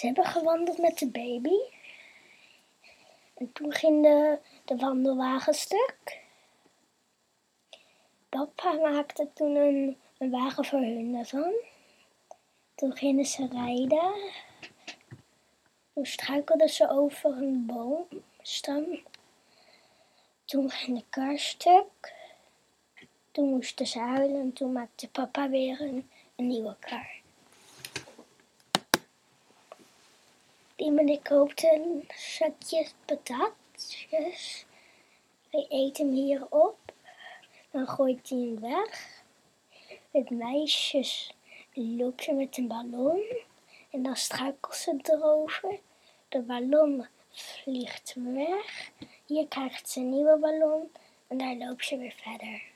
Ze hebben gewandeld met de baby. En toen ging de wandelwagen stuk. Papa maakte toen een wagen voor hun ervan. Toen gingen ze rijden. Toen struikelden ze over een boomstam. Toen ging de kar stuk. Toen moesten ze huilen en toen maakte papa weer een nieuwe kar. Tiem en ik koopten zakjes patatjes. Hij eet hem hier op. Dan gooit hij hem weg. Het meisje loopt ze met een ballon. En dan struikelt ze erover. De ballon vliegt weg. Hier krijgt ze een nieuwe ballon. En daar loopt ze weer verder.